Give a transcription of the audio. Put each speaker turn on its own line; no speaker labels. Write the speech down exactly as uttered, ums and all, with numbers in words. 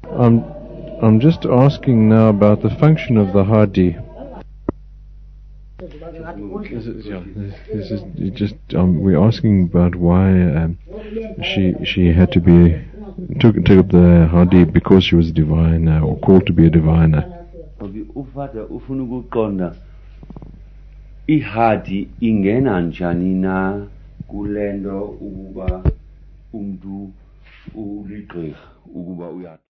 I'm, I'm just asking now about the function of the Hadi. This is, yeah, this is just um, we're asking about why um, she she had to be took took up the Hadi because she was a diviner or called to be a diviner.
Ihadi ingena njani na kulendo ukuba umuntu uligqirha ukuba uya